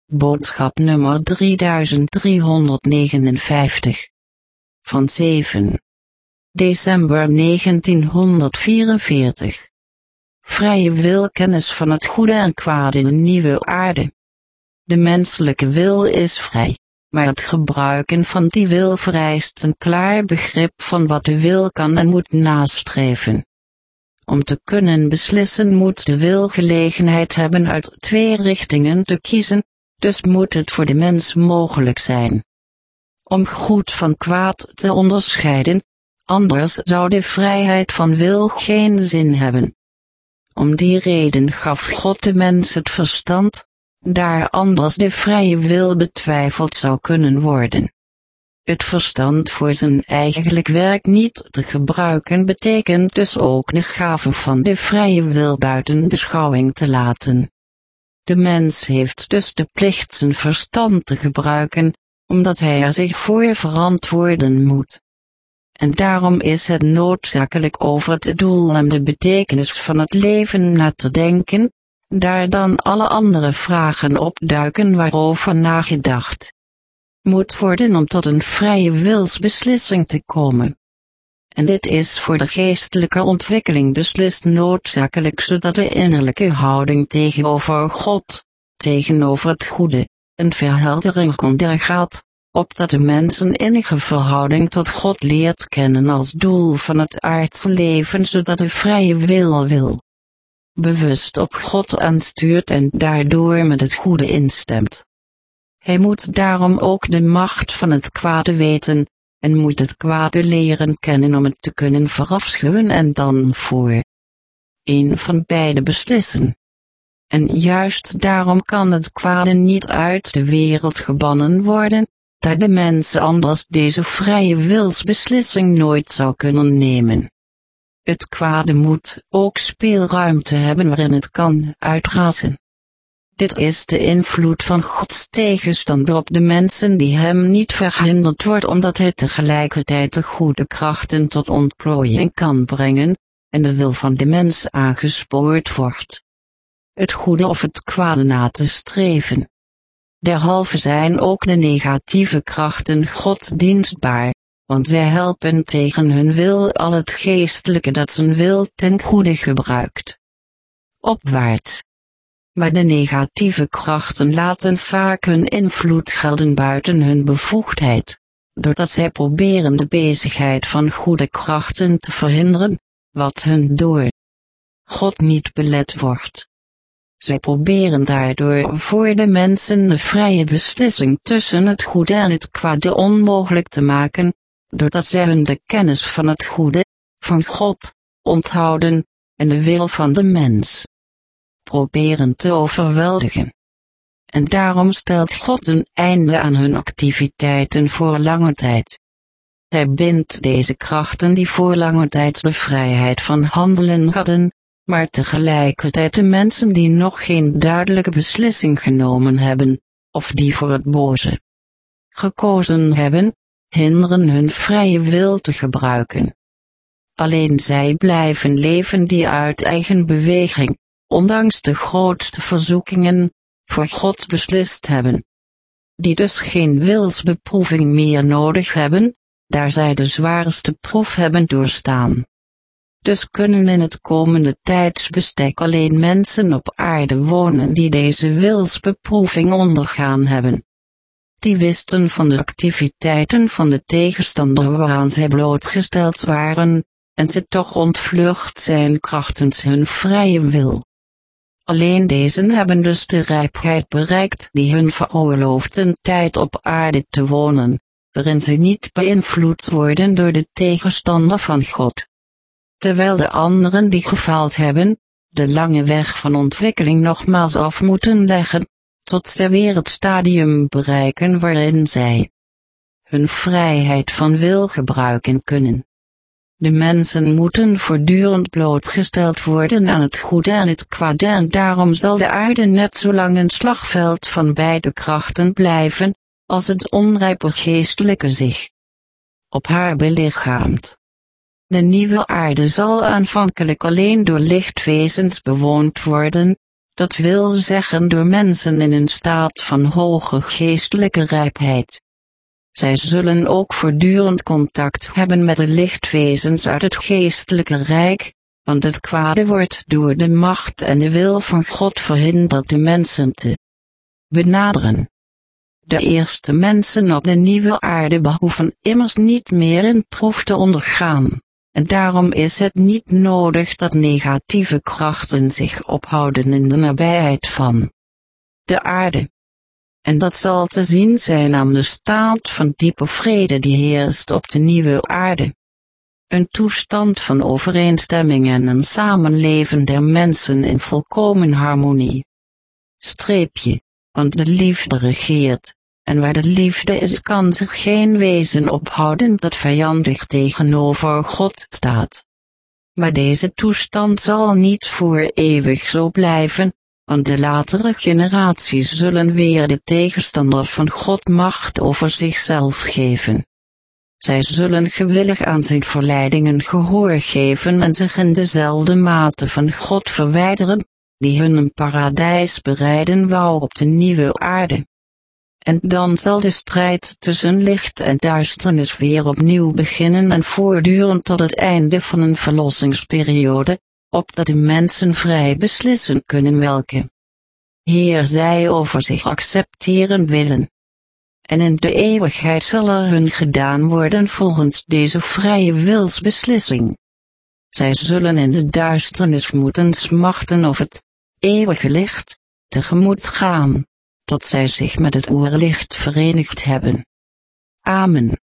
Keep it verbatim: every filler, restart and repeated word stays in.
Boodschap nummer drieduizend driehonderdnegenenvijftig. Van zeven december negentienhonderdvierenveertig. Vrije wil, kennis van het goede en kwade in een nieuwe aarde. De menselijke wil is vrij, maar het gebruiken van die wil vereist een klaar begrip van wat de wil kan en moet nastreven. Om te kunnen beslissen moet de wil gelegenheid hebben uit twee richtingen te kiezen, dus moet het voor de mens mogelijk zijn om goed van kwaad te onderscheiden, anders zou de vrijheid van wil geen zin hebben. Om die reden gaf God de mens het verstand, daar anders de vrije wil betwijfeld zou kunnen worden. Het verstand voor zijn eigenlijk werk niet te gebruiken betekent dus ook de gave van de vrije wil buiten beschouwing te laten. De mens heeft dus de plicht zijn verstand te gebruiken, omdat hij er zich voor verantwoorden moet. En daarom is het noodzakelijk over het doel en de betekenis van het leven na te denken, daar dan alle andere vragen opduiken waarover nagedacht moet worden om tot een vrije wilsbeslissing te komen. En dit is voor de geestelijke ontwikkeling beslist noodzakelijk zodat de innerlijke houding tegenover God, tegenover het goede, een verheldering ondergaat, opdat de mens een innige verhouding tot God leert kennen als doel van het aardse leven zodat de vrije wil wil bewust op God aanstuurt en daardoor met het goede instemt. Hij moet daarom ook de macht van het kwade weten, en moet het kwade leren kennen om het te kunnen verafschuwen en dan voor een van beide beslissen. En juist daarom kan het kwade niet uit de wereld gebannen worden, daar de mens anders deze vrije wilsbeslissing nooit zou kunnen nemen. Het kwade moet ook speelruimte hebben waarin het kan uitrassen. Dit is de invloed van Gods tegenstander op de mensen die hem niet verhinderd wordt omdat hij tegelijkertijd de goede krachten tot ontplooiing kan brengen, en de wil van de mens aangespoord wordt het goede of het kwade na te streven. Derhalve zijn ook de negatieve krachten God dienstbaar, want zij helpen tegen hun wil al het geestelijke dat zijn wil ten goede gebruikt opwaarts. Maar de negatieve krachten laten vaak hun invloed gelden buiten hun bevoegdheid, doordat zij proberen de bezigheid van goede krachten te verhinderen, wat hun door God niet belet wordt. Zij proberen daardoor voor de mensen de vrije beslissing tussen het goede en het kwade onmogelijk te maken, doordat zij hun de kennis van het goede, van God, onthouden, en de wil van de mens proberen te overweldigen. En daarom stelt God een einde aan hun activiteiten voor lange tijd. Hij bindt deze krachten die voor lange tijd de vrijheid van handelen hadden, maar tegelijkertijd de mensen die nog geen duidelijke beslissing genomen hebben, of die voor het boze gekozen hebben, hinderen hun vrije wil te gebruiken. Alleen zij blijven leven die uit eigen beweging, ondanks de grootste verzoekingen, voor God beslist hebben. Die dus geen wilsbeproeving meer nodig hebben, daar zij de zwaarste proef hebben doorstaan. Dus kunnen in het komende tijdsbestek alleen mensen op aarde wonen die deze wilsbeproeving ondergaan hebben. Die wisten van de activiteiten van de tegenstander waaraan zij blootgesteld waren, en ze toch ontvlucht zijn krachtens hun vrije wil. Alleen deze hebben dus de rijpheid bereikt die hun veroorlooft een tijd op aarde te wonen, waarin ze niet beïnvloed worden door de tegenstander van God. Terwijl de anderen die gefaald hebben, de lange weg van ontwikkeling nogmaals af moeten leggen, tot zij weer het stadium bereiken waarin zij hun vrijheid van wil gebruiken kunnen. De mensen moeten voortdurend blootgesteld worden aan het goede en het kwade en daarom zal de aarde net zo lang een slagveld van beide krachten blijven, als het onrijpe geestelijke zich op haar belichaamt. De nieuwe aarde zal aanvankelijk alleen door lichtwezens bewoond worden, Dat wil zeggen door mensen in een staat van hoge geestelijke rijpheid. Zij zullen ook voortdurend contact hebben met de lichtwezens uit het geestelijke rijk, want het kwade wordt door de macht en de wil van God verhinderd de mensen te benaderen. De eerste mensen op de nieuwe aarde behoeven immers niet meer een proef te ondergaan, en daarom is het niet nodig dat negatieve krachten zich ophouden in de nabijheid van de aarde. En dat zal te zien zijn aan de staat van diepe vrede die heerst op de nieuwe aarde. Een toestand van overeenstemming en een samenleven der mensen in volkomen harmonie. Streepje, want de liefde regeert, en waar de liefde is kan zich geen wezen ophouden dat vijandig tegenover God staat. Maar deze toestand zal niet voor eeuwig zo blijven, want de latere generaties zullen weer de tegenstander van God macht over zichzelf geven. Zij zullen gewillig aan zijn verleidingen gehoor geven en zich in dezelfde mate van God verwijderen, die hun een paradijs bereiden wou op de nieuwe aarde. En dan zal de strijd tussen licht en duisternis weer opnieuw beginnen en voortduren tot het einde van een verlossingsperiode, opdat de mensen vrij beslissen kunnen welke Heer zij over zich accepteren willen. En in de eeuwigheid zal er hun gedaan worden volgens deze vrije wilsbeslissing. Zij zullen in de duisternis moeten smachten of het eeuwige licht tegemoet gaan, tot zij zich met het oerlicht verenigd hebben. Amen.